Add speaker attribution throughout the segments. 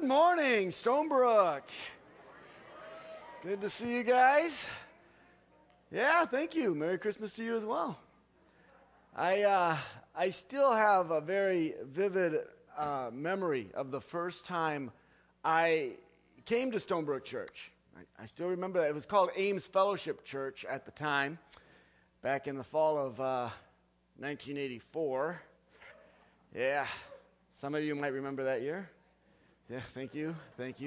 Speaker 1: morning, Stonebrook. Good to see you guys. Yeah, thank you. Merry Christmas to you as well. I still have a very vivid memory of the first time I came to Stonebrook Church. I still remember that. It was called Ames Fellowship Church at the time, back in the fall of 1984. Yeah, some of you might remember that year. Yeah, thank you.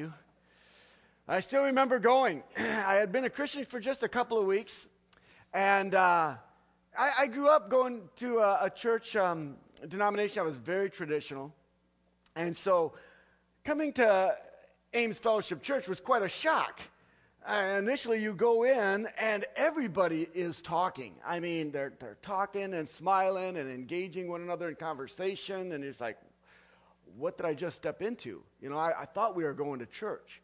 Speaker 1: I still remember going. I had been a Christian for just a couple of weeks, and I grew up going to a church denomination that was very traditional. And so coming to Ames Fellowship Church was quite a shock. Initially, you go in, and everybody is talking. I mean, they're talking and smiling and engaging one another in conversation, and it's like, what did I just step into? You know, I thought we were going to church.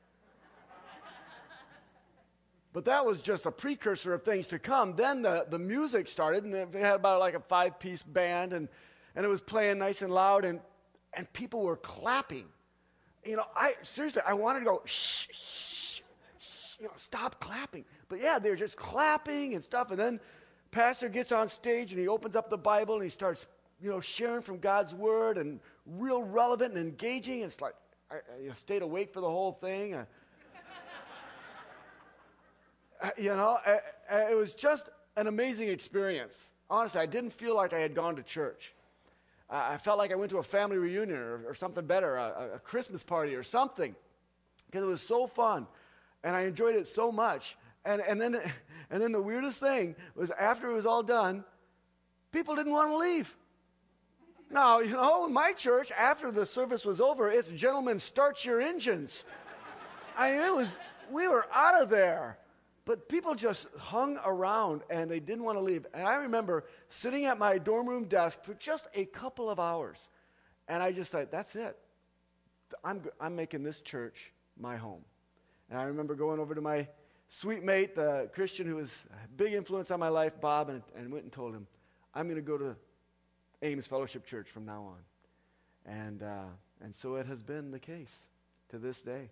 Speaker 1: But that was just a precursor of things to come. Then the music started, and they had about like a 5-piece band, and it was playing nice and loud, and people were clapping. You know, I wanted to go, shh, shh, shh, you know, stop clapping. But yeah, they were just clapping and stuff, and then pastor gets on stage, and he opens up the Bible, and he starts, you know, sharing from God's Word, and real relevant and engaging. It's like, I stayed awake for the whole thing. You know, it was just an amazing experience. Honestly, I didn't feel like I had gone to church. I felt like I went to a family reunion or something better, a Christmas party or something, because it was so fun, and I enjoyed it so much. And then the weirdest thing was, after it was all done, people didn't want to leave. Now, you know, in my church, after the service was over, it's, gentlemen, start your engines. I mean, we were out of there. But people just hung around, and they didn't want to leave. And I remember sitting at my dorm room desk for just a couple of hours, and I just thought, that's it. I'm making this church my home. And I remember going over to my sweet mate, the Christian who was a big influence on my life, Bob, and went and told him, I'm going to go to Ames Fellowship Church from now on. And so it has been the case to this day.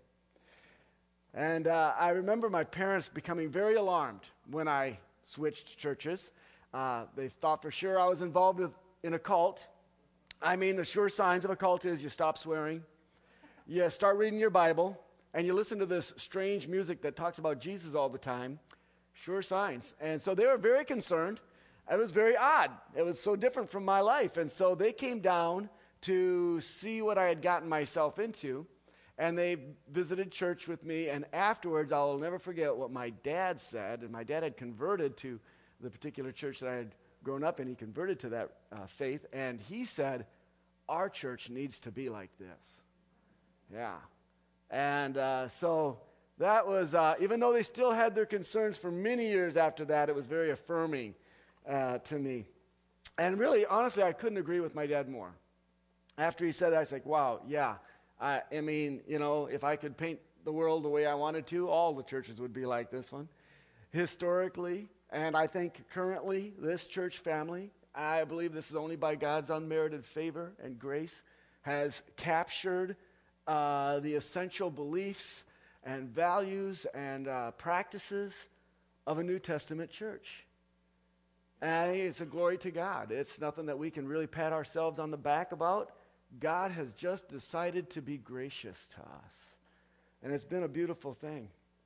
Speaker 1: And I remember my parents becoming very alarmed when I switched churches. They thought for sure I was involved in a cult. I mean, the sure signs of a cult is you stop swearing, you start reading your Bible, and you listen to this strange music that talks about Jesus all the time. Sure signs. And so they were very concerned. It was very odd. It was so different from my life. And so they came down to see what I had gotten myself into. And they visited church with me, and afterwards, I'll never forget what my dad said. And my dad had converted to the particular church that I had grown up in. He converted to that faith, and he said, our church needs to be like this. Yeah. And so that was, even though they still had their concerns for many years after that, it was very affirming to me. And really, honestly, I couldn't agree with my dad more. After he said that, I was like, wow, yeah. I mean, you know, if I could paint the world the way I wanted to, all the churches would be like this one. Historically, and I think currently, this church family, I believe this is only by God's unmerited favor and grace, has captured the essential beliefs and values and practices of a New Testament church. And I think it's a glory to God. It's nothing that we can really pat ourselves on the back about. God has just decided to be gracious to us. And it's been a beautiful thing.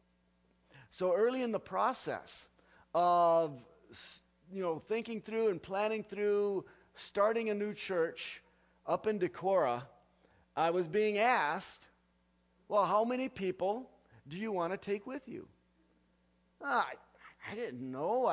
Speaker 1: So early in the process of, you know, thinking through and planning through starting a new church up in Decorah, I was being asked, well, how many people do you want to take with you? I didn't know.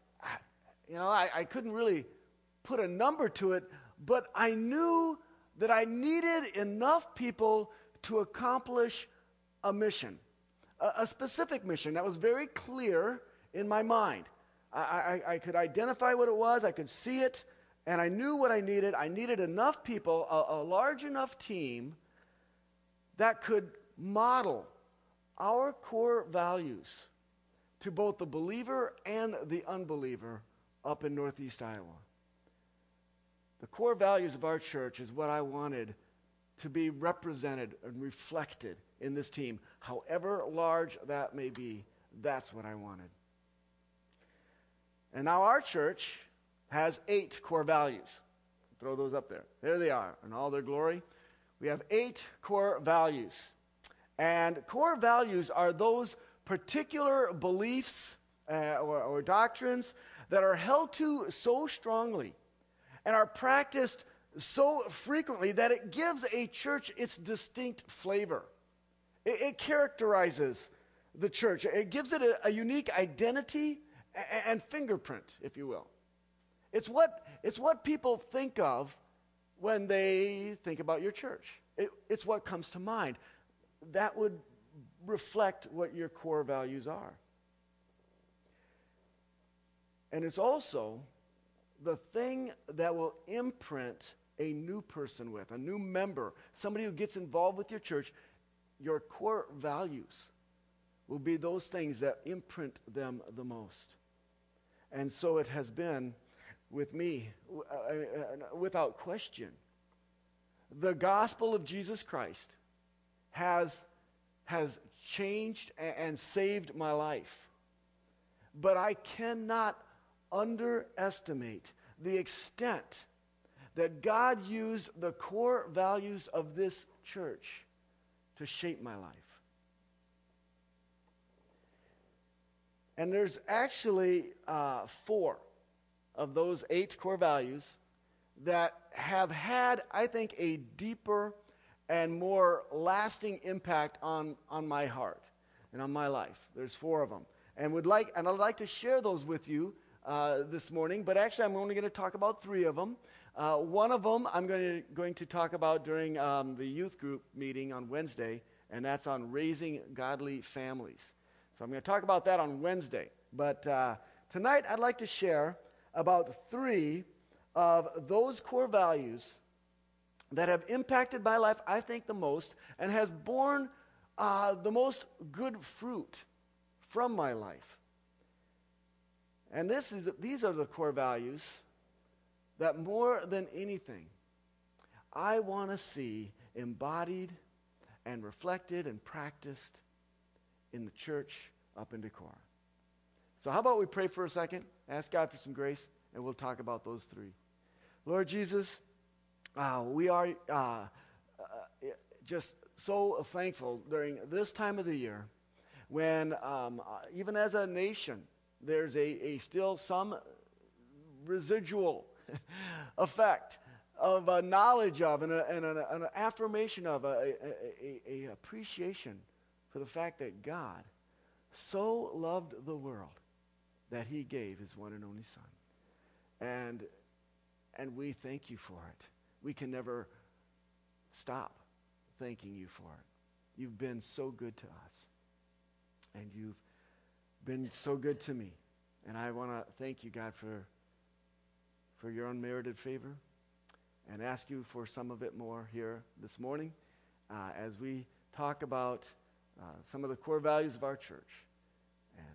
Speaker 1: I couldn't really put a number to it, but I knew that I needed enough people to accomplish a mission, a specific mission that was very clear in my mind. I could identify what it was, I could see it, and I knew what I needed. I needed enough people, a large enough team that could model our core values to both the believer and the unbeliever up in Northeast Iowa. The core values of our church is what I wanted to be represented and reflected in this team. However large that may be, that's what I wanted. And now our church has 8 core values. Throw those up there. There they are in all their glory. We have 8 core values. And core values are those particular beliefs or doctrines that are held to so strongly and are practiced so frequently that it gives a church its distinct flavor. It characterizes the church. It gives it a unique identity and fingerprint, if you will. It's what people think of when they think about your church. It's what comes to mind. That would reflect what your core values are. And it's also the thing that will imprint a new person with, a new member, somebody who gets involved with your church. Your core values will be those things that imprint them the most. And so it has been with me, without question. The gospel of Jesus Christ has changed and saved my life. But I cannot underestimate the extent that God used the core values of this church to shape my life. And there's actually 4 of those 8 core values that have had, I think, a deeper and more lasting impact on my heart and on my life. There's 4 of them. And I'd like to share those with you this morning, but actually I'm only going to talk about 3 of them. One of them I'm going to talk about during the youth group meeting on Wednesday, and that's on raising godly families. So I'm going to talk about that on Wednesday. But tonight I'd like to share about 3 of those core values that have impacted my life, I think, the most, and has borne the most good fruit from my life. And these are the core values that more than anything, I want to see embodied and reflected and practiced in the church up in Decorah. So how about we pray for a second, ask God for some grace, and we'll talk about those 3. Lord Jesus, we are just so thankful during this time of the year when, even as a nation, there's a still some residual effect of a knowledge of and an affirmation of a appreciation for the fact that God so loved the world that he gave his one and only Son. And we thank you for it. We can never stop thanking you for it. You've been so good to us. And you've been so good to me. And I want to thank you, God, for your unmerited favor, and ask you for some of it more here this morning as we talk about some of the core values of our church. And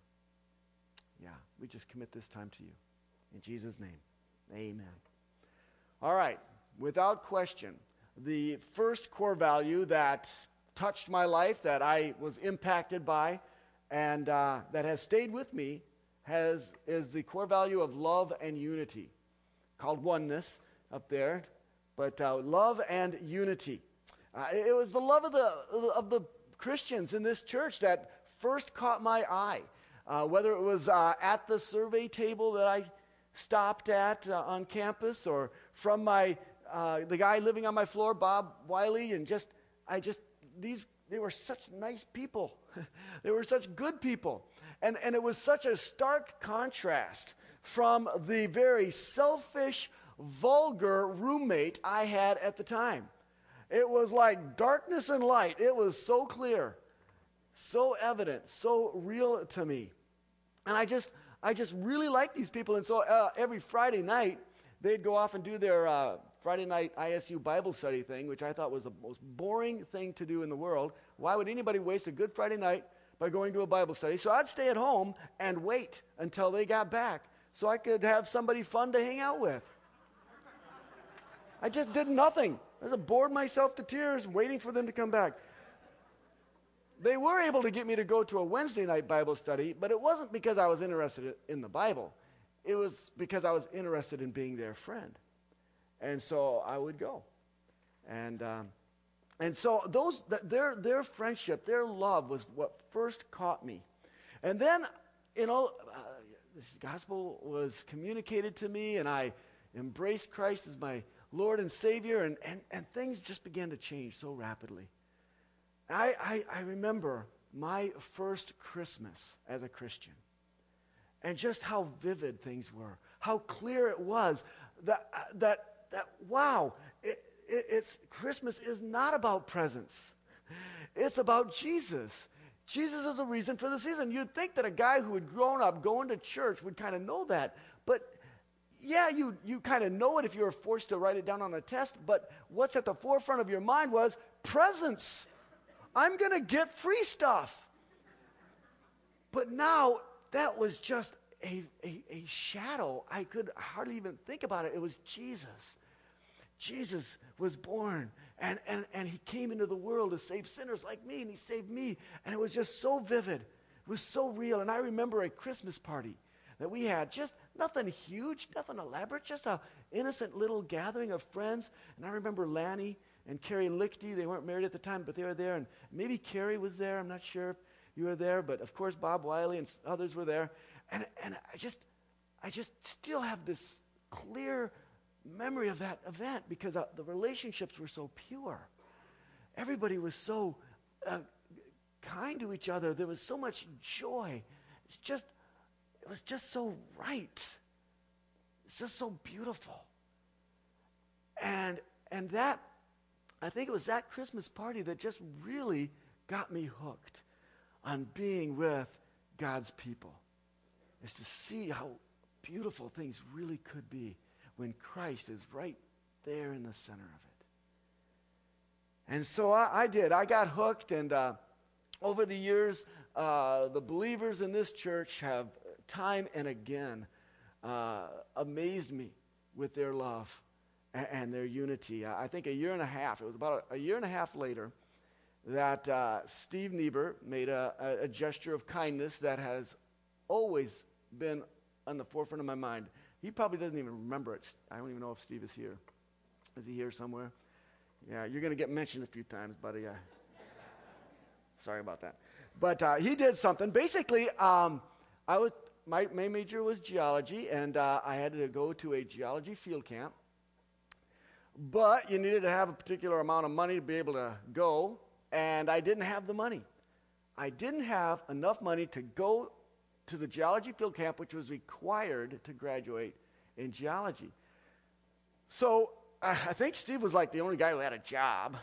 Speaker 1: we just commit this time to you. In Jesus' name, amen. All right, without question, the first core value that touched my life, that I was impacted by, and that has stayed with me is the core value of love and unity, called oneness up there, but love and unity. It was the love of the Christians in this church that first caught my eye, whether it was at the survey table that I stopped at on campus, or from the guy living on my floor, Bob Wiley, and they were such nice people. They were such good people. And it was such a stark contrast from the very selfish, vulgar roommate I had at the time. It was like darkness and light. It was so clear, so evident, so real to me. And I just really liked these people. And so every Friday night, they'd go off and do their Friday night ISU Bible study thing, which I thought was the most boring thing to do in the world. Why would anybody waste a good Friday night by going to a Bible study? So I'd stay at home and wait until they got back so I could have somebody fun to hang out with. I just did nothing. I just bored myself to tears waiting for them to come back. They were able to get me to go to a Wednesday night Bible study, but it wasn't because I was interested in the Bible. It was because I was interested in being their friend. And so I would go. And so their friendship, their love was what first caught me. And then, this gospel was communicated to me, and I embraced Christ as my Lord and Savior, and things just began to change so rapidly. I remember my first Christmas as a Christian, and just how vivid things were, how clear it was that wow, it's Christmas is not about presents. It's about Jesus. Jesus is the reason for the season. You'd think that a guy who had grown up going to church would kind of know that, but yeah, you kind of know it if you were forced to write it down on a test, but what's at the forefront of your mind was presents. I'm going to get free stuff. But now, that was just a shadow. I could hardly even think about it. It was Jesus. Jesus was born, and he came into the world to save sinners like me, and he saved me. And it was just so vivid. It was so real. And I remember a Christmas party that we had, just nothing huge, nothing elaborate, just an innocent little gathering of friends. And I remember Lanny and Carrie Lichty. They weren't married at the time, but they were there. And maybe Carrie was there. I'm not sure if you were there, but of course Bob Wiley and others were there. And I just still have this clear memory of that event because the relationships were so pure. Everybody was so kind to each other. There was so much joy. It was just so right. It's just so beautiful. And that, I think it was that Christmas party that just really got me hooked on being with God's people. Is to see how beautiful things really could be when Christ is right there in the center of it. And so I did. I got hooked, and over the years, the believers in this church have time and again amazed me with their love and their unity. I think it was about a year and a half later, that Steve Niebuhr made a gesture of kindness that has always been on the forefront of my mind. He probably doesn't even remember it. I don't even know if Steve is here. Is he here somewhere? Yeah, you're going to get mentioned a few times, buddy. Sorry about that. But he did something. Basically, my major was geology, and I had to go to a geology field camp. But you needed to have a particular amount of money to be able to go, and I didn't have the money. I didn't have enough money to go to the geology field camp, which was required to graduate in geology. So I think Steve was like the only guy who had a job.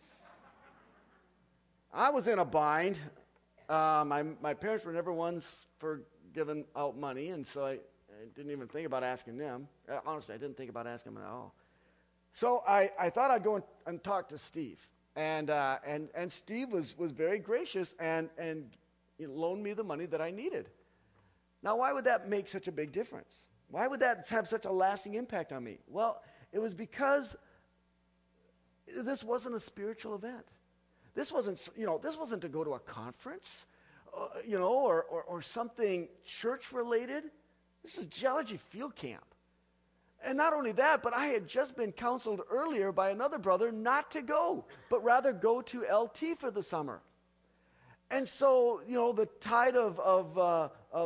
Speaker 1: I was in a bind. My parents were never ones for giving out money, and so I didn't even think about asking them. Honestly, I didn't think about asking them at all. So I thought I'd go and talk to Steve. And Steve was very gracious and loaned me the money that I needed. Now, why would that make such a big difference? Why would that have such a lasting impact on me? Well, it was because this wasn't a spiritual event. This wasn't to go to a conference, or something church-related. This is geology field camp. And not only that, but I had just been counseled earlier by another brother not to go, but rather go to LT for the summer. And so, the tide of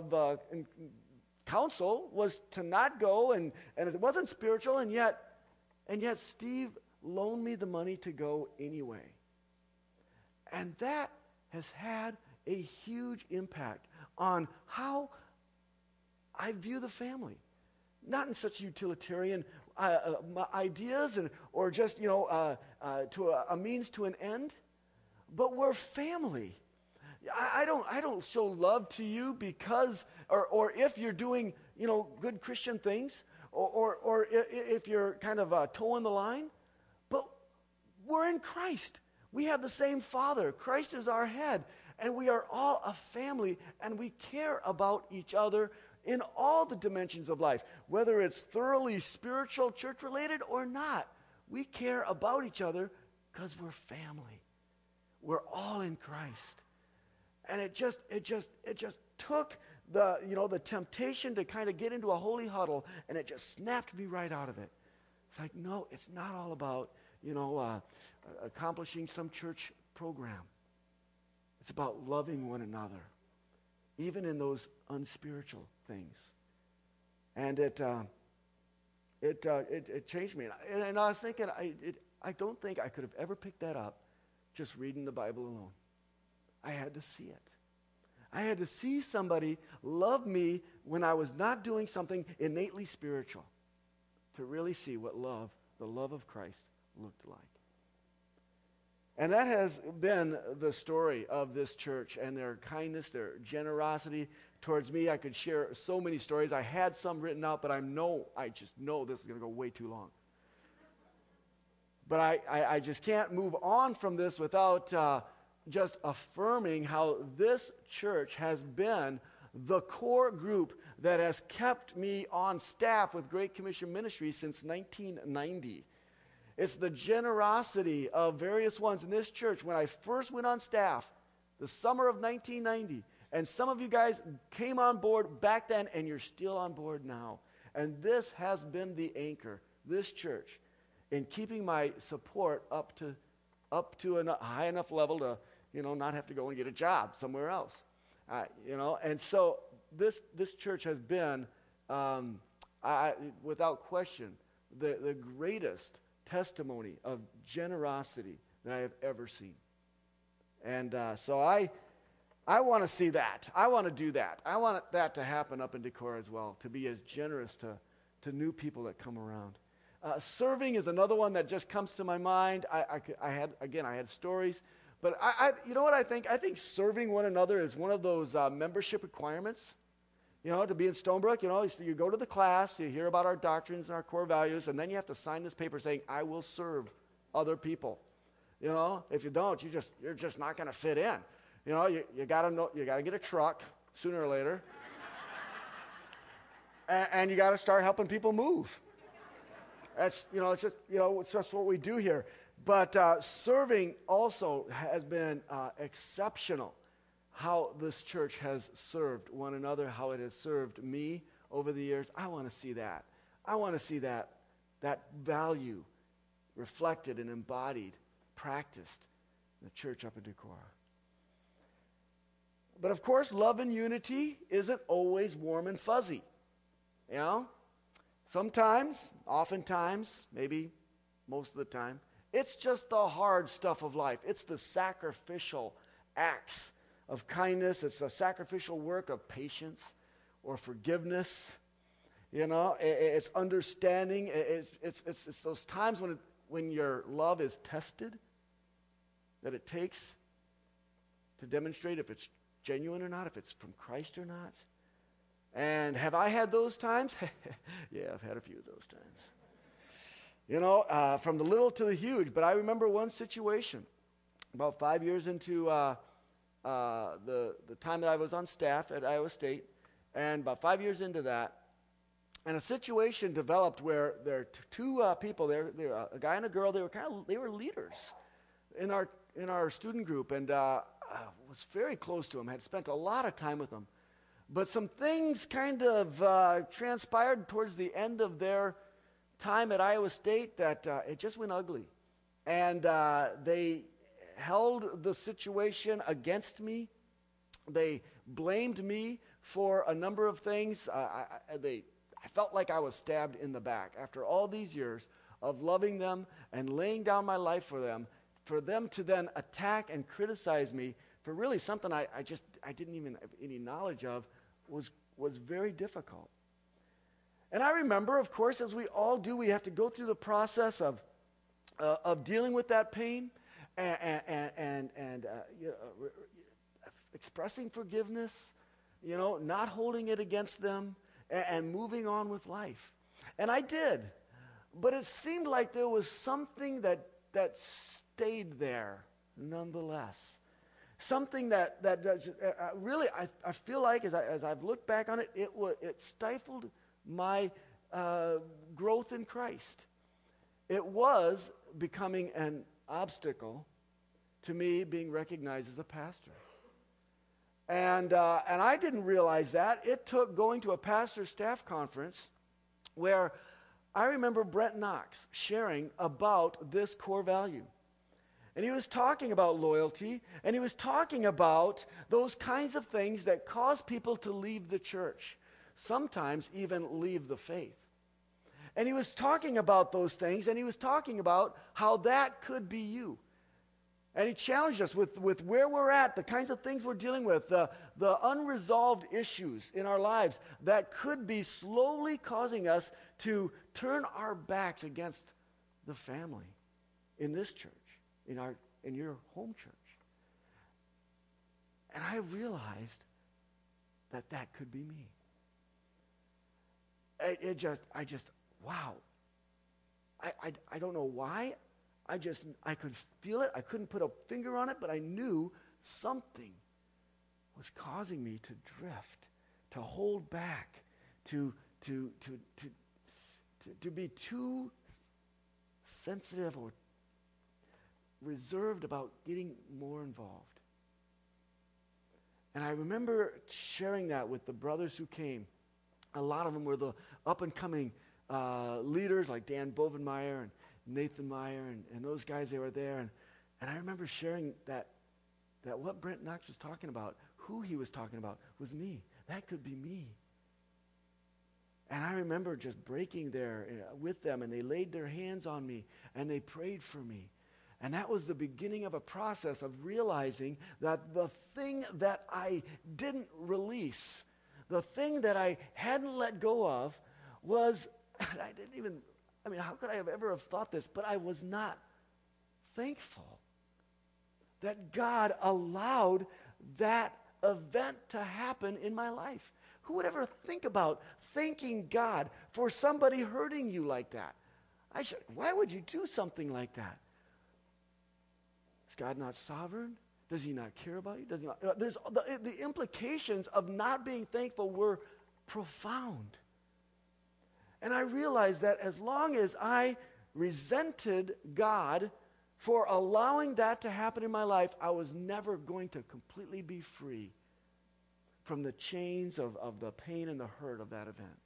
Speaker 1: counsel was to not go, and it wasn't spiritual, and yet Steve loaned me the money to go anyway. And that has had a huge impact on how I view the family. Not in such utilitarian ideas or just, to a means to an end, but we're family. I don't show love to you because, or if you're doing, good Christian things, or if you're kind of toeing the line, but we're in Christ. We have the same Father. Christ is our head, and we are all a family, and we care about each other in all the dimensions of life, whether it's thoroughly spiritual, church-related or not. We care about each other because we're family. We're all in Christ. And it just took the temptation to kind of get into a holy huddle, and it just snapped me right out of it. It's like, no, it's not all about, accomplishing some church program. It's about loving one another, even in those unspiritual things. And it changed me. And I was thinking, I don't think I could have ever picked that up just reading the Bible alone. I had to see it. I had to see somebody love me when I was not doing something innately spiritual, to really see what the love of Christ, looked like. And that has been the story of this church and their kindness, their generosity towards me. I could share so many stories. I had some written out, but I just know this is going to go way too long. But I just can't move on from this without just affirming how this church has been the core group that has kept me on staff with Great Commission Ministry since 1990. It's the generosity of various ones in this church. When I first went on staff, the summer of 1990, and some of you guys came on board back then, and you're still on board now. And this has been the anchor, this church, in keeping my support up to a high enough level to, not have to go and get a job somewhere else. And so this church has been, without question, the greatest testimony of generosity that I have ever seen. And so I want to see that. I want to do that. I want that to happen up in Decorah as well, to be as generous to new people that come around. Serving is another one that just comes to my mind. I had stories. But you know what I think? I think serving one another is one of those membership requirements. To be in Stonebrook, you go to the class, you hear about our doctrines and our core values, and then you have to sign this paper saying, I will serve other people. If you don't, you're just not going to fit in. You got to get a truck sooner or later, and you got to start helping people move. That's it's just what we do here. But serving also has been exceptional. How this church has served one another, how it has served me over the years. I want to see that. I want to see that value reflected and embodied, practiced in the church up in Decorah. But of course, love and unity isn't always warm and fuzzy. Sometimes, oftentimes, maybe most of the time, it's just the hard stuff of life. It's the sacrificial acts of kindness. It's a sacrificial work of patience or forgiveness. It's understanding. It's those times when your love is tested that it takes to demonstrate if it's genuine or not, if it's from Christ or not. And have I had those times? Yeah, I've had a few of those times. From the little to the huge. But I remember one situation about 5 years into the time that I was on staff at Iowa State, and about 5 years into that, and a situation developed where there are two people there, a guy and a girl. They were leaders in our student group, and was very close to them. Had spent a lot of time with them, but some things kind of transpired towards the end of their time at Iowa State that it just went ugly, and they held the situation against me. They blamed me for a number of things. I felt like I was stabbed in the back after all these years of loving them and laying down my life for them to then attack and criticize me for really something I didn't even have any knowledge of was very difficult. And I remember, of course, as we all do, we have to go through the process of dealing with that pain and expressing forgiveness, not holding it against them, and moving on with life. And I did. But it seemed like there was something that stayed there nonetheless. Something that really, I feel like, as I've looked back on it, it stifled my growth in Christ. it was becoming an obstacle to me being recognized as a pastor. And I didn't realize that. It took going to a pastor staff conference where I remember Brent Knox sharing about this core value. And he was talking about loyalty, and he was talking about those kinds of things that cause people to leave the church, sometimes even leave the faith. And he was talking about those things, and he was talking about how that could be you. And he challenged us with where we're at, the kinds of things we're dealing with, the unresolved issues in our lives that could be slowly causing us to turn our backs against the family in this church, in your home church. And I realized that could be me. Wow. I don't know why. I could feel it. I couldn't put a finger on it, but I knew something was causing me to drift, to hold back, to be too sensitive or reserved about getting more involved. And I remember sharing that with the brothers who came. A lot of them were the up-and-coming leaders like Dan Bovenmeyer and Nathan Meyer and those guys, they were there. And I remember sharing that what Brent Knox was talking about, who he was talking about, was me. That could be me. And I remember just breaking there with them, and they laid their hands on me, and they prayed for me. And that was the beginning of a process of realizing that the thing that I didn't release, the thing that I hadn't let go of was, how could I have ever thought this? But I was not thankful that God allowed that event to happen in my life. Who would ever think about thanking God for somebody hurting you like that? Why would you do something like that? Is God not sovereign? Does he not care about you? Does he not? The implications of not being thankful were profound. And I realized that as long as I resented God for allowing that to happen in my life, I was never going to completely be free from the chains of the pain and the hurt of that event.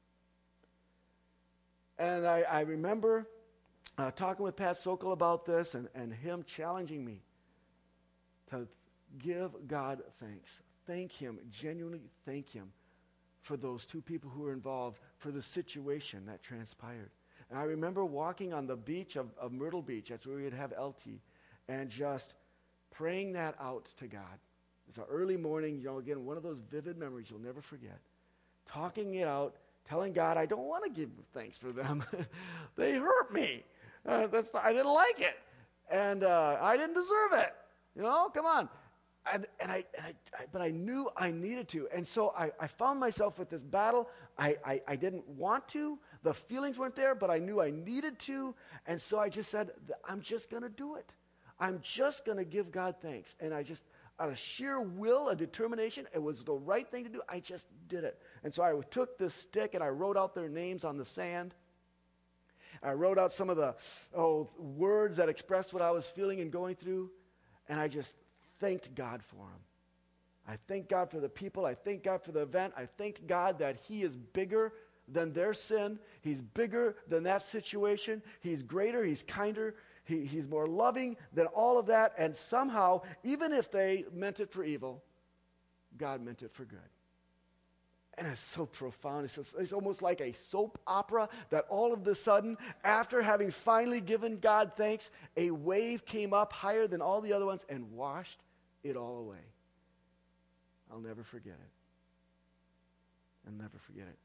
Speaker 1: And I remember talking with Pat Sokol about this and him challenging me to give God thanks. Thank him, genuinely thank him for those two people who were involved, for the situation that transpired. And I remember walking on the beach of Myrtle Beach, that's where we would have LT, and just praying that out to God. It's an early morning, again, one of those vivid memories you'll never forget. Talking it out, telling God, I don't want to give thanks for them. They hurt me. I didn't like it. And I didn't deserve it. Come on. But I knew I needed to. And so I found myself with this battle. I didn't want to. The feelings weren't there, but I knew I needed to. And so I just said, I'm just going to do it. I'm just going to give God thanks. And I just, out of sheer will, a determination, it was the right thing to do. I just did it. And so I took this stick and I wrote out their names on the sand. I wrote out some of the words that expressed what I was feeling and going through. And I just thanked God for them. I thank God for the people. I thank God for the event. I thank God that he is bigger than their sin. He's bigger than that situation. He's greater. He's kinder. He's more loving than all of that. And somehow, even if they meant it for evil, God meant it for good. And it's so profound. It's almost like a soap opera that all of a sudden, after having finally given God thanks, a wave came up higher than all the other ones and washed it all away. I'll never forget it. I'll never forget it.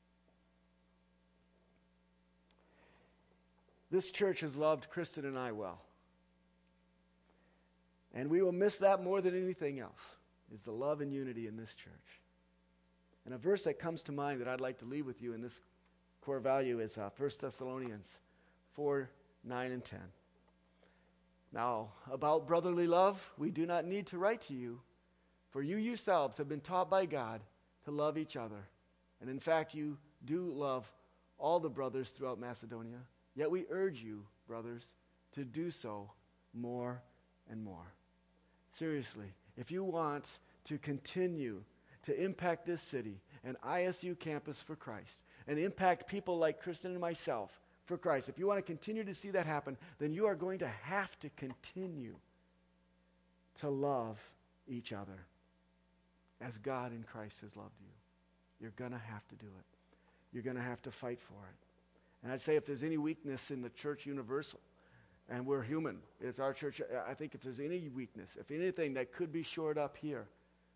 Speaker 1: This church has loved Kristen and I well. And we will miss that more than anything else, is the love and unity in this church. And a verse that comes to mind that I'd like to leave with you in this core value is 1 Thessalonians 4, 9, and 10. Now, about brotherly love, we do not need to write to you, for you yourselves have been taught by God to love each other. And in fact, you do love all the brothers throughout Macedonia. Yet we urge you brothers, to do so more and more. Seriously, if you want to continue to impact this city and ISU campus for Christ, and impact people like Kristen and myself for Christ, if you want to continue to see that happen, then you are going to have to continue to love each other as God in Christ has loved you. You're going to have to do it. You're going to have to fight for it. And I'd say if there's any weakness in the church universal, and we're human, it's our church, I think if there's any weakness, if anything that could be shored up here,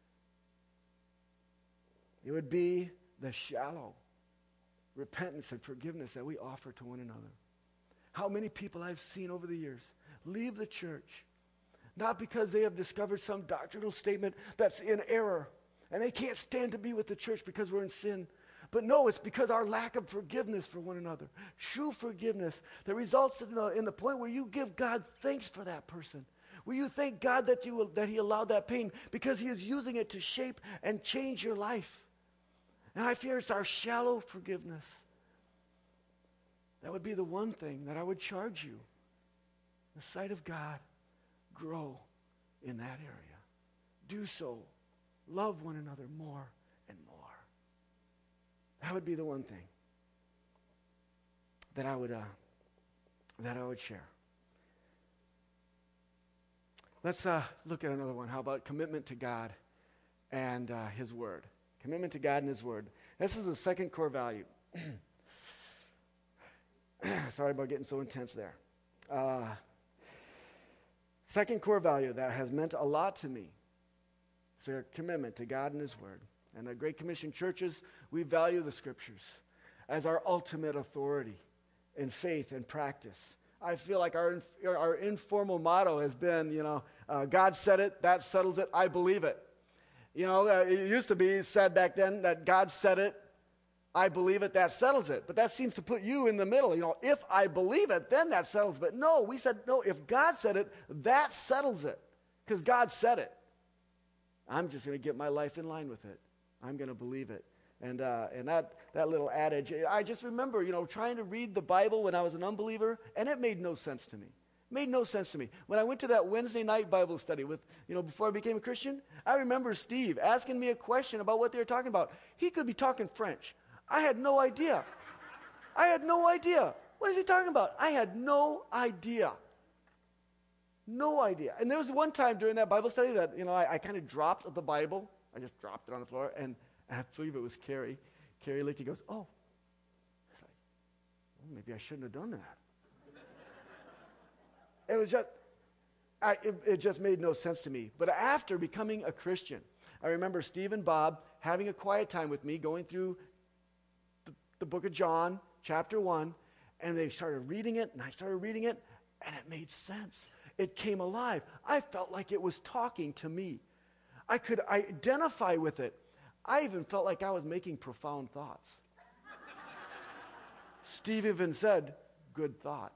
Speaker 1: it would be the shallow repentance and forgiveness that we offer to one another. How many people I've seen over the years leave the church, not because they have discovered some doctrinal statement that's in error, and they can't stand to be with the church because we're in sin. But no, it's because our lack of forgiveness for one another. True forgiveness that results in the point where you give God thanks for that person. Where you thank God that he allowed that pain because he is using it to shape and change your life. And I fear it's our shallow forgiveness. That would be the one thing that I would charge you. The sight of God, grow in that area. Do so. Love one another more and more. That would be the one thing that I would share. Let's look at another one. How about commitment to God and His Word? Commitment to God and His Word. This is the second core value. Sorry about getting so intense there. Second core value that has meant a lot to me is a commitment to God and His Word. And the Great Commission churches, we value the Scriptures as our ultimate authority in faith and practice. I feel like our informal motto has been, God said it, that settles it, I believe it. It used to be said back then that God said it, I believe it, that settles it. But that seems to put you in the middle. If I believe it, then that settles it. But no, we said, no, if God said it, that settles it. Because God said it. I'm just going to get my life in line with it. I'm going to believe it. And that little adage, I just remember, trying to read the Bible when I was an unbeliever, and it made no sense to me. Made no sense to me. When I went to that Wednesday night Bible study before I became a Christian, I remember Steve asking me a question about what they were talking about. He could be talking French. I had no idea. What is he talking about? I had no idea. No idea. And there was one time during that Bible study that, I kind of dropped the Bible. I just dropped it on the floor, and I believe it was Carrie. Carrie looked, he goes, oh. I was like, well, maybe I shouldn't have done that. It was just, it just made no sense to me. But after becoming a Christian, I remember Steve and Bob having a quiet time with me, going through the book of John, chapter 1, and they started reading it, and I started reading it, and it made sense. It came alive. I felt like it was talking to me. I could identify with it. I even felt like I was making profound thoughts. Steve even said, good thought.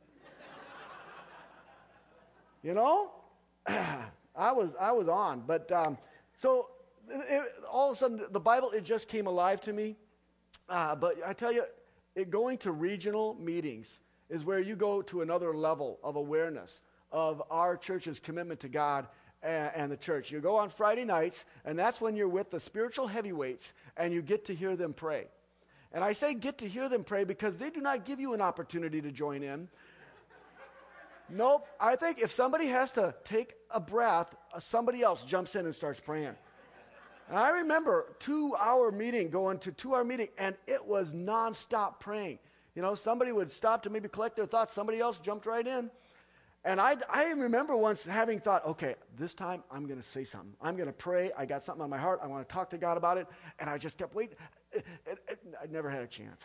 Speaker 1: I was on. But so all of a sudden, the Bible, it just came alive to me. But I tell you, going to regional meetings is where you go to another level of awareness of our church's commitment to God and the church. You go on Friday nights, and that's when you're with the spiritual heavyweights, and you get to hear them pray. And I say get to hear them pray because they do not give you an opportunity to join in. Nope. I think if somebody has to take a breath, somebody else jumps in and starts praying. And I remember 2-hour meeting, going to 2-hour meeting, and it was nonstop praying. Somebody would stop to maybe collect their thoughts. Somebody else jumped right in. And I remember once having thought, okay, this time I'm going to say something. I'm going to pray. I got something on my heart. I want to talk to God about it. And I just kept waiting. I never had a chance.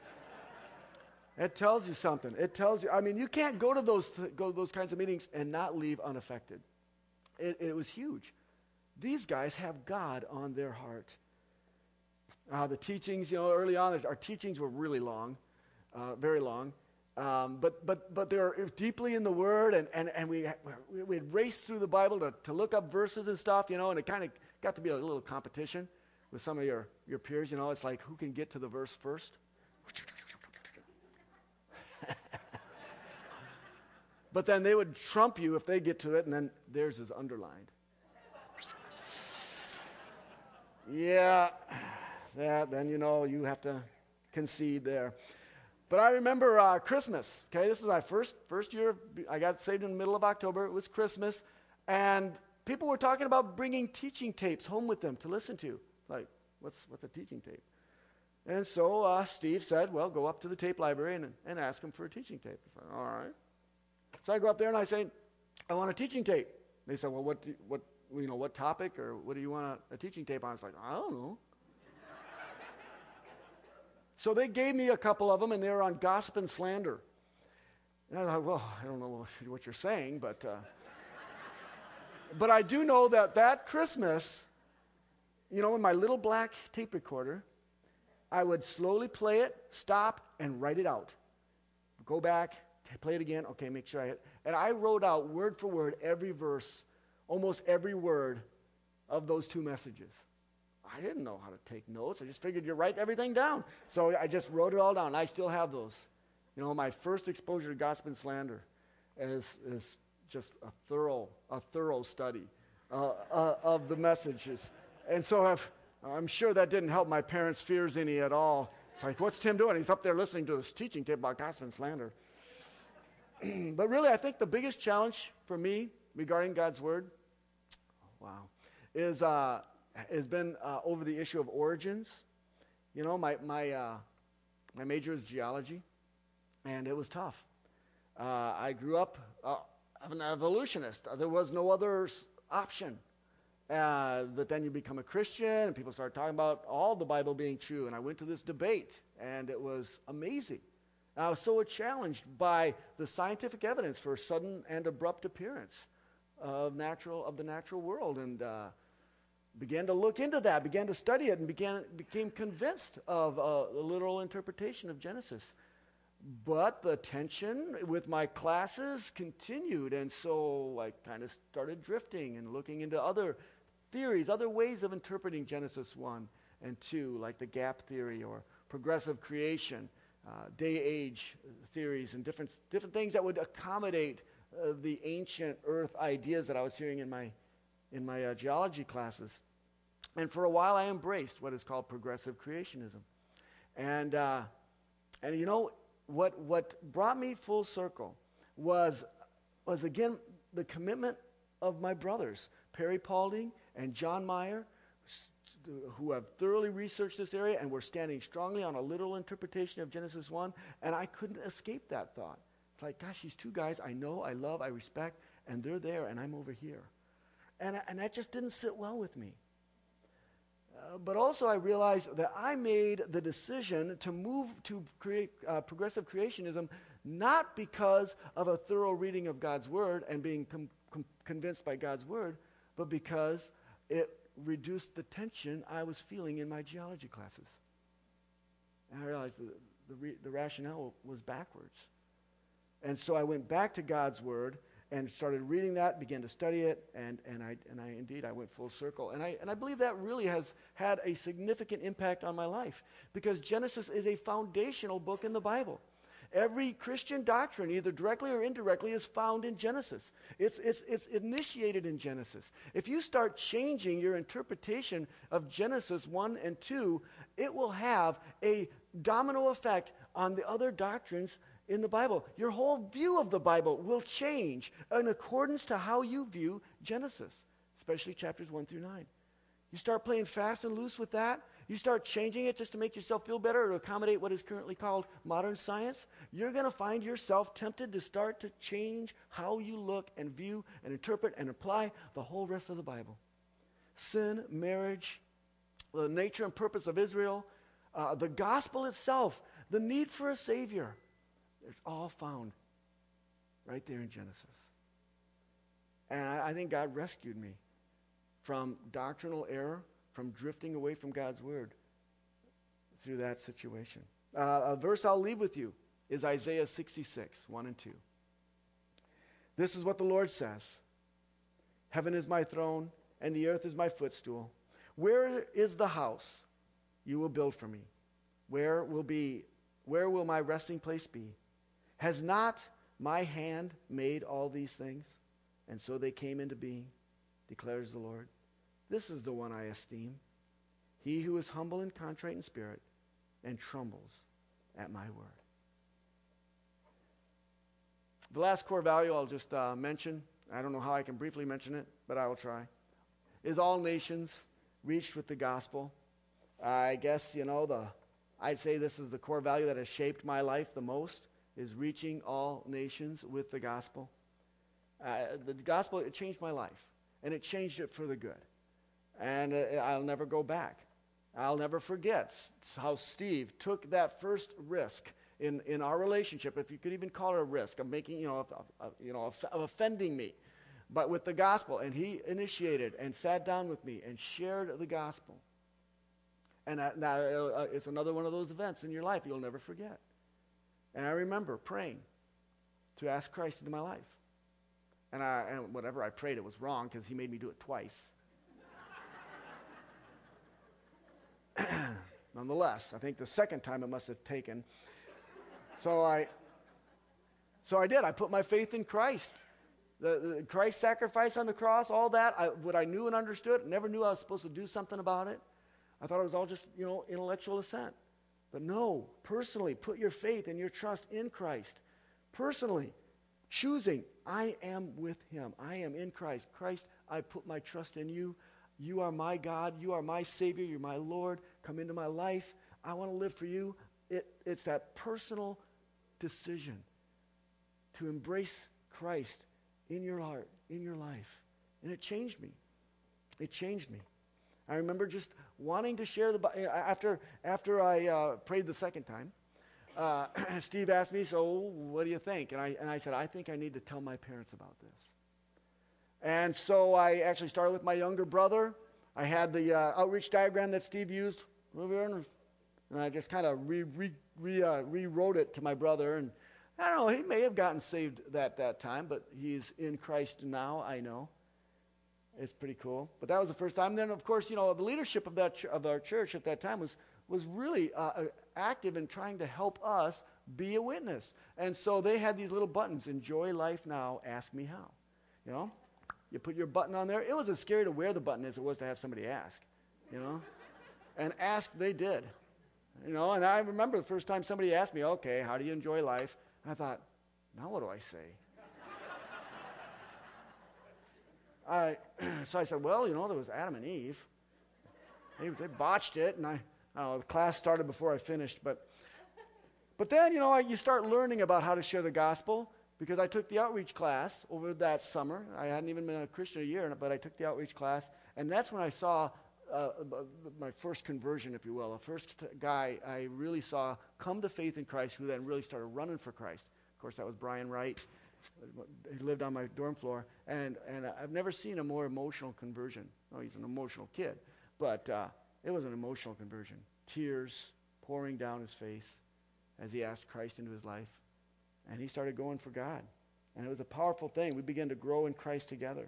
Speaker 1: It tells you something. It tells you, you can't go to those kinds of meetings and not leave unaffected. It was huge. These guys have God on their heart. The teachings, early on, our teachings were really long, very long. But they're deeply in the Word, and we'd race through the Bible to look up verses and stuff, and it kind of got to be a little competition with some of your peers. It's like, who can get to the verse first? but then they would trump you if they get to it, and then theirs is underlined. Yeah, then you have to concede there. But I remember Christmas. Okay, this is my first year. I got saved in the middle of October. It was Christmas, and people were talking about bringing teaching tapes home with them to listen to. Like, what's a teaching tape? And so Steve said, well, go up to the tape library and ask them for a teaching tape. I said, all right. So I go up there and I say, I want a teaching tape. They said, well, what topic or what do you want a teaching tape on? I was like, I don't know. So they gave me a couple of them, and they were on gossip and slander. And I thought, well, I don't know what you're saying, but I do know that Christmas, in my little black tape recorder, I would slowly play it, stop, and write it out. Go back, play it again. Okay, make sure and I wrote out word for word every verse, almost every word of those two messages. I didn't know how to take notes. I just figured you write everything down. So I just wrote it all down. I still have those. My first exposure to gossip and slander is just a thorough study of the messages. And so I'm sure that didn't help my parents' fears any at all. It's like, what's Tim doing? He's up there listening to this teaching tape about gossip and slander. But really, I think the biggest challenge for me regarding God's Word, has been over the issue of origins. My major is geology, and it was tough. I grew up an evolutionist. There was no other option. But then you become a Christian, and people start talking about all the Bible being true. And I went to this debate, and it was amazing. I was so challenged by the scientific evidence for sudden and abrupt appearance of the natural world, and began to look into that, began to study it, and became convinced of the literal interpretation of Genesis. But the tension with my classes continued, and so I kind of started drifting and looking into other theories, other ways of interpreting Genesis 1 and 2, like the gap theory or progressive creation, day-age theories, and different things that would accommodate the ancient earth ideas that I was hearing in my geology classes. And for a while, I embraced what is called progressive creationism. And what brought me full circle was again the commitment of my brothers, Perry Paulding and John Meyer, who have thoroughly researched this area and were standing strongly on a literal interpretation of Genesis 1, and I couldn't escape that thought. It's like, gosh, these two guys I know, I love, I respect, and they're there, and I'm over here. And that just didn't sit well with me. But also I realized that I made the decision to move to create progressive creationism not because of a thorough reading of God's Word and being convinced by God's Word, but because it reduced the tension I was feeling in my geology classes. And I realized the rationale was backwards. And so I went back to God's Word and started reading that, began to study it, and I went full circle. And I believe that really has had a significant impact on my life, because Genesis is a foundational book in the Bible. Every Christian doctrine, either directly or indirectly, is found in Genesis. It's initiated in Genesis. If you start changing your interpretation of Genesis 1 and 2, it will have a domino effect on the other doctrines in the Bible. Your whole view of the Bible will change in accordance to how you view Genesis, especially chapters 1 through 9. You start playing fast and loose with that, you start changing it just to make yourself feel better or to accommodate what is currently called modern science, you're going to find yourself tempted to start to change how you look and view and interpret and apply the whole rest of the Bible. Sin, marriage, the nature and purpose of Israel, the gospel itself, the need for a Savior. It's all found right there in Genesis. And I think God rescued me from doctrinal error, from drifting away from God's Word through that situation. A verse I'll leave with you is Isaiah 66, 1 and 2. This is what the Lord says. Heaven is my throne, and the earth is my footstool. Where is the house you will build for me? Where will my resting place be? Has not My hand made all these things, and so they came into being, declares the Lord. This is the one I esteem, he who is humble and contrite in spirit and trembles at my word. The last core value I'll just mention, I don't know how I can briefly mention it, but I will try, is all nations reached with the gospel. I guess, I'd say this is the core value that has shaped my life the most, is reaching all nations with the gospel. The gospel, it changed my life, and it changed it for the good. And I'll never go back. I'll never forget how Steve took that first risk in our relationship, if you could even call it a risk, of making, of offending me, but with the gospel. And he initiated and sat down with me and shared the gospel. And it's another one of those events in your life you'll never forget. And I remember praying to ask Christ into my life. And whatever I prayed, it was wrong because he made me do it twice. Nonetheless, I think the second time it must have taken. So I did. I put my faith in Christ. The Christ's sacrifice on the cross, all that, what I knew and understood, never knew I was supposed to do something about it. I thought it was all just, intellectual assent. But no, personally, put your faith and your trust in Christ. Personally, choosing, I am with him. I am in Christ. Christ, I put my trust in you. You are my God. You are my Savior. You're my Lord. Come into my life. I want to live for you. It's that personal decision to embrace Christ in your heart, in your life. And it changed me. It changed me. I remember just wanting to share after I prayed the second time. Steve asked me, so what do you think? And I said, I think I need to tell my parents about this. And so I actually started with my younger brother. I had the outreach diagram that Steve used, and I just kind of rewrote it to my brother. And I don't know, he may have gotten saved that time, but he's in Christ now, I know. It's pretty cool. But that was the first time. Then, of course, the leadership of our church at that time was really active in trying to help us be a witness. And so they had these little buttons, enjoy life now, ask me how. You put your button on there. It was as scary to wear the button as it was to have somebody ask, And ask they did. And I remember the first time somebody asked me, okay, how do you enjoy life? And I thought, now what do I say? So I said, well, there was Adam and Eve. They botched it, and the class started before I finished. But then, you start learning about how to share the gospel, because I took the outreach class over that summer. I hadn't even been a Christian a year, but I took the outreach class, and that's when I saw my first conversion, if you will, the first guy I really saw come to faith in Christ, who then really started running for Christ. Of course, that was Brian Wright. He lived on my dorm floor, and I've never seen a more emotional conversion. Oh, he's an emotional kid, but it was an emotional conversion. Tears pouring down his face as he asked Christ into his life, and he started going for God, and it was a powerful thing. We began to grow in Christ together,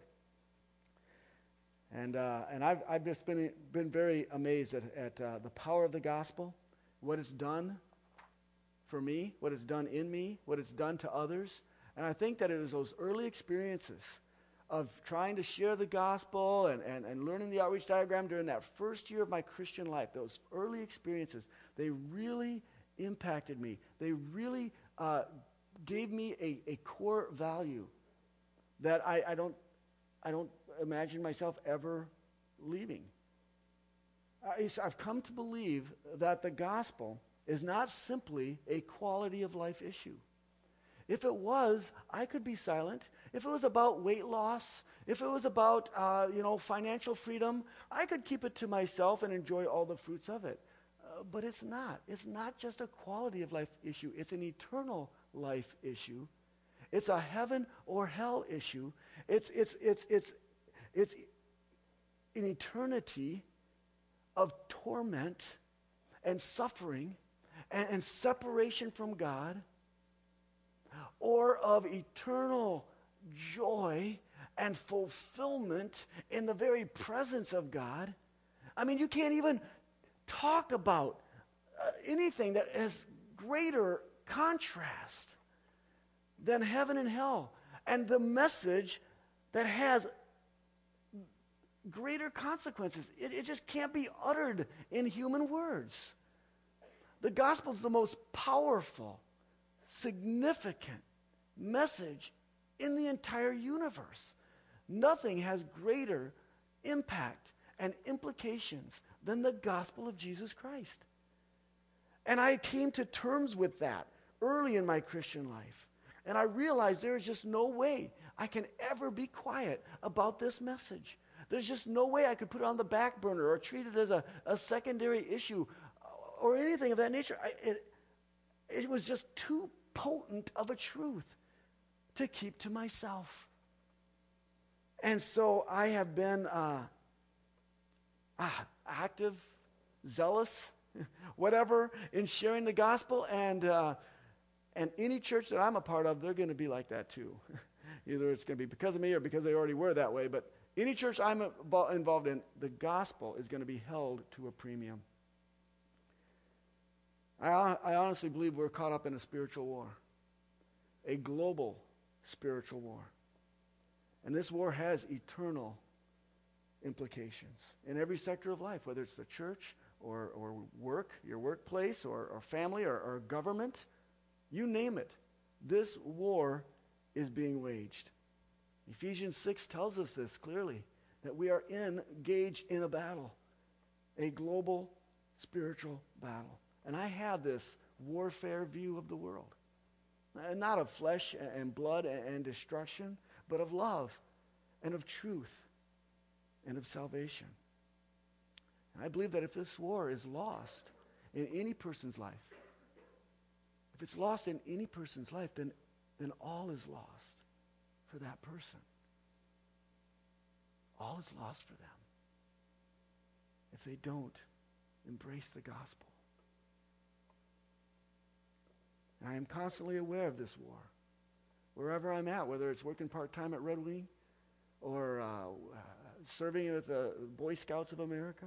Speaker 1: and I've just been very amazed at the power of the gospel, what it's done for me, what it's done in me, what it's done to others. And I think that it was those early experiences of trying to share the gospel and learning the outreach diagram during that first year of my Christian life, those early experiences, they really impacted me. They really gave me a core value that I don't imagine myself ever leaving. I've come to believe that the gospel is not simply a quality of life issue. If it was, I could be silent. If it was about weight loss, if it was about financial freedom, I could keep it to myself and enjoy all the fruits of it. But it's not. It's not just a quality of life issue. It's an eternal life issue. It's a heaven or hell issue. It's an eternity of torment and suffering and separation from God, or of eternal joy and fulfillment in the very presence of God. I mean, you can't even talk about anything that has greater contrast than heaven and hell. And the message that has greater consequences. It just can't be uttered in human words. The gospel is the most powerful, significant message in the entire universe. Nothing has greater impact and implications than the gospel of Jesus Christ. And I came to terms with that early in my Christian life. And I realized there is just no way I can ever be quiet about this message. There's just no way I could put it on the back burner or treat it as a secondary issue or anything of that nature. It was just too potent of a truth to keep to myself. And so I have been active, zealous, whatever, in sharing the gospel. And any church that I'm a part of, they're going to be like that too. Either it's going to be because of me or because they already were that way. But any church I'm involved in, the gospel is going to be held to a premium. I honestly believe we're caught up in a spiritual war, a global spiritual war. And this war has eternal implications in every sector of life, whether it's the church or work, your workplace, or family, or government. You name it. This war is being waged. Ephesians 6 tells us this clearly, that we are engaged in a battle, a global spiritual battle. And I have this warfare view of the world. Not of flesh and blood and destruction, but of love and of truth and of salvation. And I believe that if this war is lost in any person's life, if it's lost in any person's life, then all is lost for that person. All is lost for them if they don't embrace the gospel. And I am constantly aware of this war. Wherever I'm at, whether it's working part-time at Red Wing or serving with the Boy Scouts of America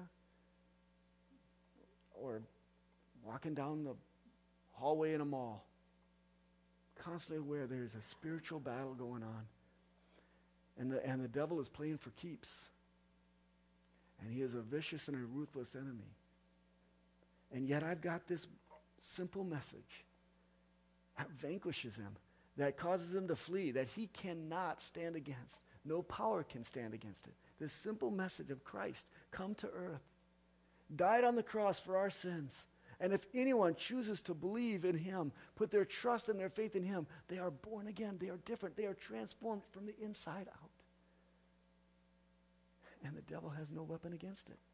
Speaker 1: or walking down the hallway in a mall, constantly aware there's a spiritual battle going on. And the devil is playing for keeps. And he is a vicious and a ruthless enemy. And yet I've got this simple message that vanquishes him, that causes him to flee, that he cannot stand against. No power can stand against it. This simple message of Christ come to earth, died on the cross for our sins. And if anyone chooses to believe in him, put their trust and their faith in him, they are born again. They are different. They are transformed from the inside out. And the devil has no weapon against it.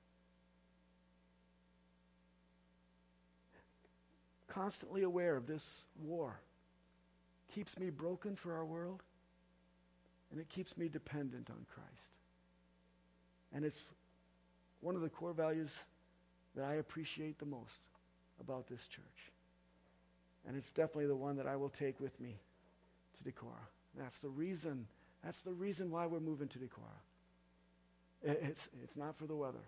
Speaker 1: Constantly aware of this war keeps me broken for our world, and it keeps me dependent on Christ. And it's one of the core values that I appreciate the most about this church. And it's definitely the one that I will take with me to Decorah. That's the reason why we're moving to Decorah. It's not for the weather.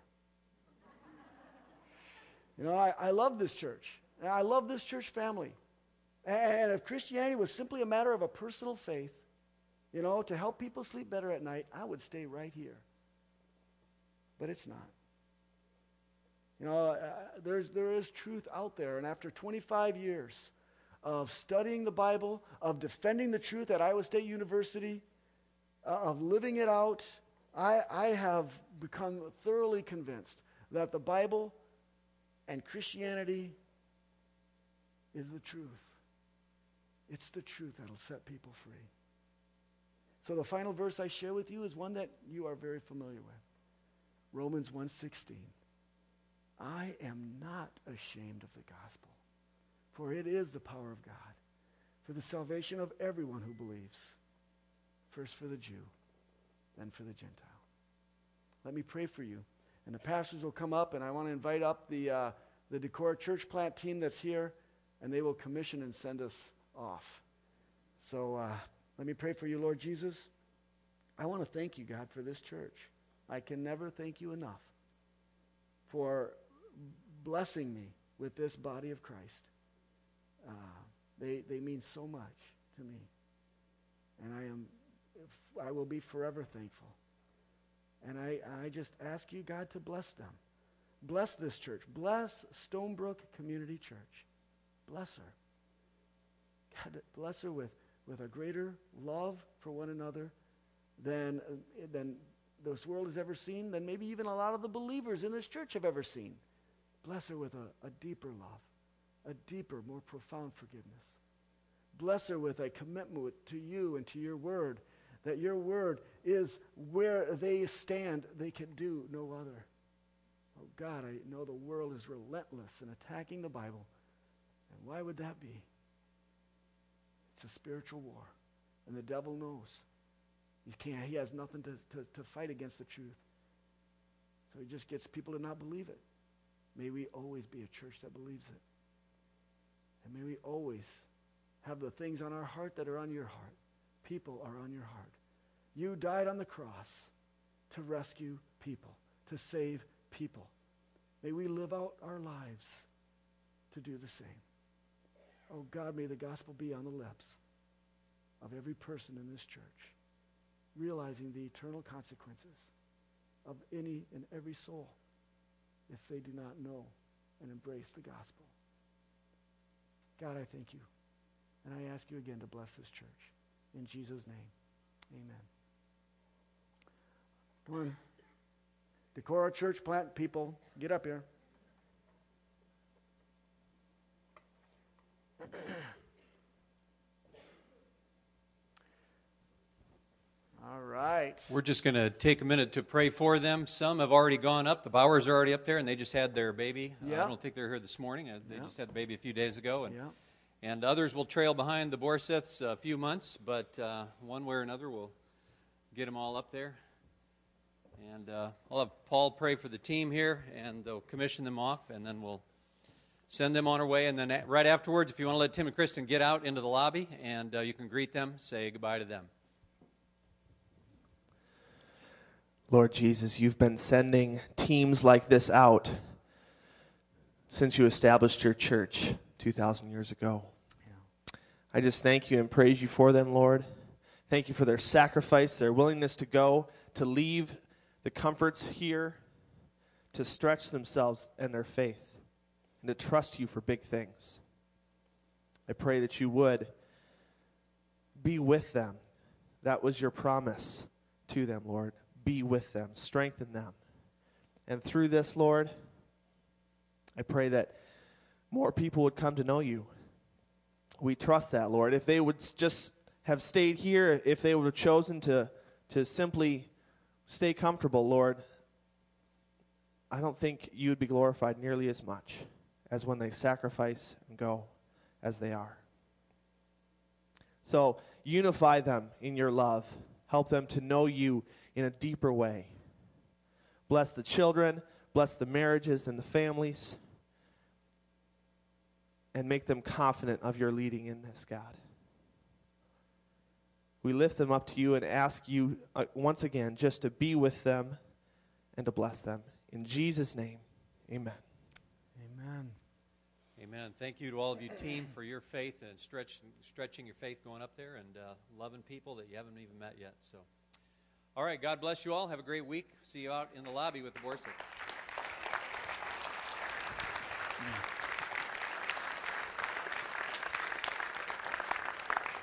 Speaker 1: You know, I love this church. And I love this church family. And if Christianity was simply a matter of a personal faith, you know, to help people sleep better at night, I would stay right here. But it's not. You know, there is truth out there. And after 25 years of studying the Bible, of defending the truth at Iowa State University, of living it out, I have become thoroughly convinced that the Bible and Christianity is the truth. It's the truth that'll set people free. So the final verse I share with you is one that you are very familiar with. Romans 1:16. I am not ashamed of the gospel, for it is the power of God for the salvation of everyone who believes, first for the Jew, then for the Gentile. Let me pray for you. And the pastors will come up, and I want to invite up the Decorah church plant team that's here, and they will commission and send us off. So let me pray for you, Lord Jesus. I want to thank you, God, for this church. I can never thank you enough for blessing me with this body of Christ. They mean so much to me. And I will be forever thankful. And I just ask you, God, to bless them. Bless this church. Bless Stonebrook Community Church. Bless her. God, bless her with a greater love for one another than this world has ever seen, than maybe even a lot of the believers in this church have ever seen. Bless her with a deeper love, a deeper, more profound forgiveness. Bless her with a commitment to you and to your word, that your word is where they stand, they can do no other. Oh God, I know the world is relentless in attacking the Bible. And why would that be? It's a spiritual war. And the devil knows. He has nothing to fight against the truth. So he just gets people to not believe it. May we always be a church that believes it. And may we always have the things on our heart that are on your heart. People are on your heart. You died on the cross to rescue people, to save people. May we live out our lives to do the same. Oh God, may the gospel be on the lips of every person in this church, realizing the eternal consequences of any and every soul if they do not know and embrace the gospel. God, I thank you. And I ask you again to bless this church. In Jesus' name, amen. Come on. Decorah Church Plant people, get up here. All right.
Speaker 2: We're just going to take a minute to pray for them. Some have already gone up. The Bowers are already up there, and they just had their baby.
Speaker 1: Yeah.
Speaker 2: I don't think they're here this morning. They just had the baby a few days ago. And,
Speaker 1: Yeah.
Speaker 2: and others will trail behind the Borseths a few months, but one way or another we'll get them all up there. And I'll have Paul pray for the team here, and they'll commission them off, and then we'll send them on our way. And then right afterwards, if you want to let Tim and Kristen get out into the lobby, and you can greet them, say goodbye to them.
Speaker 3: Lord Jesus, you've been sending teams like this out since you established your church 2,000 years ago. Yeah. I just thank you and praise you for them, Lord. Thank you for their sacrifice, their willingness to go, to leave the comforts here, to stretch themselves and their faith, and to trust you for big things. I pray that you would be with them. That was your promise to them, Lord. Be with them, strengthen them. And through this, Lord, I pray that more people would come to know you. We trust that, Lord. If they would just have stayed here, if they would have chosen to simply stay comfortable, Lord, I don't think you would be glorified nearly as much as when they sacrifice and go as they are. So unify them in your love. Help them to know you in a deeper way. Bless the children, bless the marriages and the families, and make them confident of your leading in this, God. We lift them up to you and ask you once again just to be with them and to bless them. In Jesus' name, amen.
Speaker 1: Amen.
Speaker 2: Amen. Thank you to all of you, team, for your faith and stretching your faith going up there and loving people that you haven't even met yet. So, all right, God bless you all. Have a great week. See you out in the lobby with the Borseths.